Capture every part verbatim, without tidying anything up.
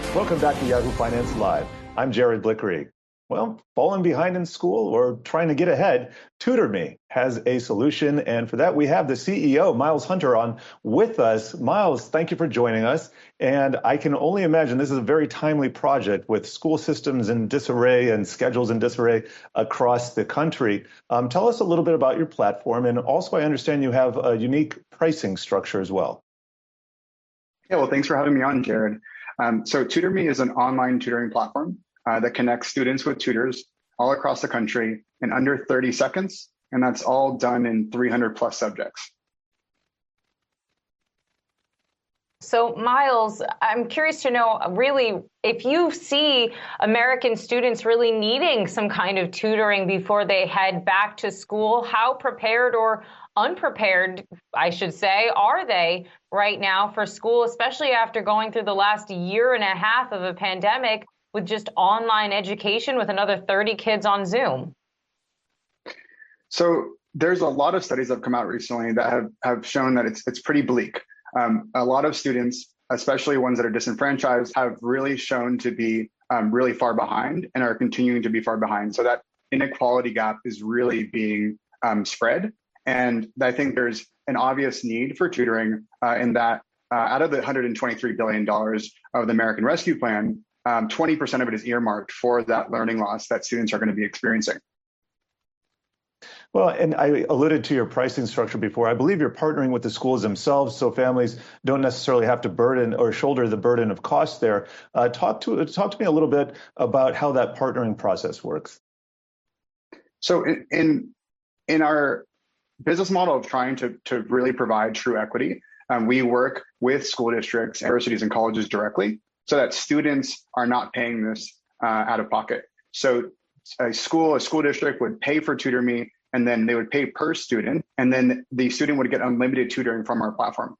Welcome back to Yahoo Finance Live. I'm Jared Blickery. Well, falling behind in school or trying to get ahead, TutorMe has a solution. And for that, we have the C E O, Miles Hunter, on with us. Miles, thank you for joining us. And I can only imagine this is a very timely project with school systems in disarray and schedules in disarray across the country. Um, tell us a little bit about your platform. And also, I understand you have a unique pricing structure as well. Yeah, well, thanks for having me on, Jared. Um, so TutorMe is an online tutoring platform uh, that connects students with tutors all across the country in under thirty seconds, and that's all done in three hundred plus subjects. So Miles, I'm curious to know, really, if you see American students really needing some kind of tutoring before they head back to school, how prepared or unprepared, I should say, are they right now for school, especially after going through the last year and a half of a pandemic with just online education with another thirty kids on Zoom? So there's a lot of studies that have come out recently that have, have shown that it's, it's pretty bleak. Um, a lot of students, especially ones that are disenfranchised, have really shown to be um, really far behind and are continuing to be far behind. So that inequality gap is really being um, spread. And I think there's an obvious need for tutoring uh, in that uh, out of the one hundred twenty-three billion dollars of the American Rescue Plan, um, twenty percent of it is earmarked for that learning loss that students are going to be experiencing. Well, and I alluded to your pricing structure before. I believe you're partnering with the schools themselves, so families don't necessarily have to burden or shoulder the burden of cost there. Uh, talk to talk to me a little bit about how that partnering process works. So in in, in our business model of trying to, to really provide true equity, um, we work with school districts, universities, and colleges directly so that students are not paying this uh, out of pocket. So a school, a school district would pay for TutorMe, and then they would pay per student, and then the student would get unlimited tutoring from our platform.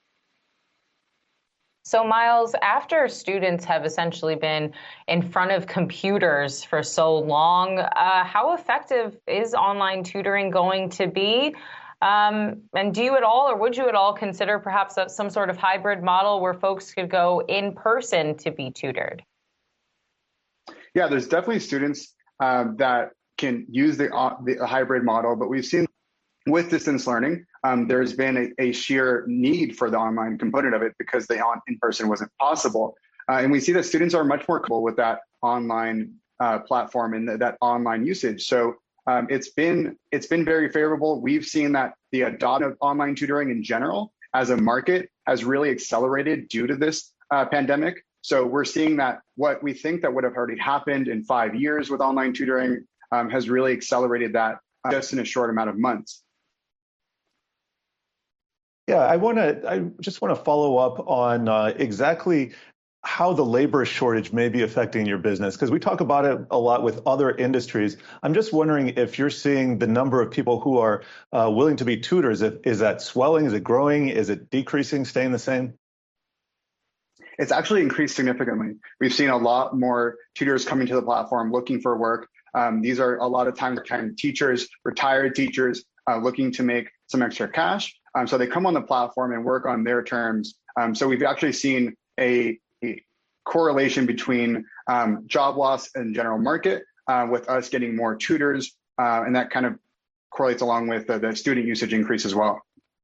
So Miles, after students have essentially been in front of computers for so long, uh, how effective is online tutoring going to be? Um, and do you at all, or would you at all consider perhaps a, some sort of hybrid model where folks could go in person to be tutored? Yeah, there's definitely students uh, that can use the, uh, the hybrid model, but we've seen with distance learning, um, there's been a, a sheer need for the online component of it because the on, in-person wasn't possible. Uh, and we see that students are much more comfortable with that online uh, platform and th that online usage. So um, it's been it's been very favorable. We've seen that the adoption of online tutoring in general as a market has really accelerated due to this uh, pandemic. So we're seeing that what we think that would have already happened in five years with online tutoring um, has really accelerated that uh, just in a short amount of months. Yeah, I want to. I just want to follow up on uh, exactly how the labor shortage may be affecting your business, because we talk about it a lot with other industries. I'm just wondering if you're seeing the number of people who are uh, willing to be tutors. If, is that swelling? Is it growing? Is it decreasing? Staying the same? It's actually increased significantly. We've seen a lot more tutors coming to the platform looking for work. Um, these are a lot of times retired teachers, retired teachers uh, looking to make some extra cash. Um, so they come on the platform and work on their terms. Um, so we've actually seen a, a correlation between um, job loss and general market uh, with us getting more tutors, uh, and that kind of correlates along with the, the student usage increase as well.